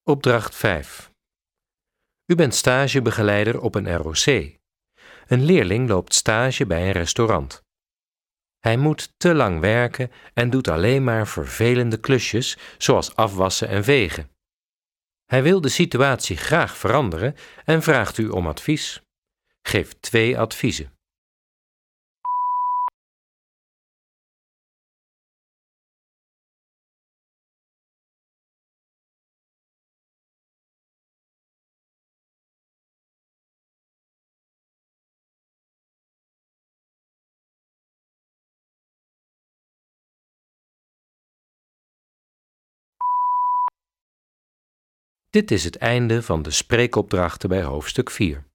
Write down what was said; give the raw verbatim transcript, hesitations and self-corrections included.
Opdracht vijf. U bent stagebegeleider op een R O C. Een leerling loopt stage bij een restaurant. Hij moet te lang werken en doet alleen maar vervelende klusjes, zoals afwassen en vegen. Hij wil de situatie graag veranderen en vraagt u om advies. Geef twee adviezen. Dit is het einde van de spreekopdrachten bij hoofdstuk vier.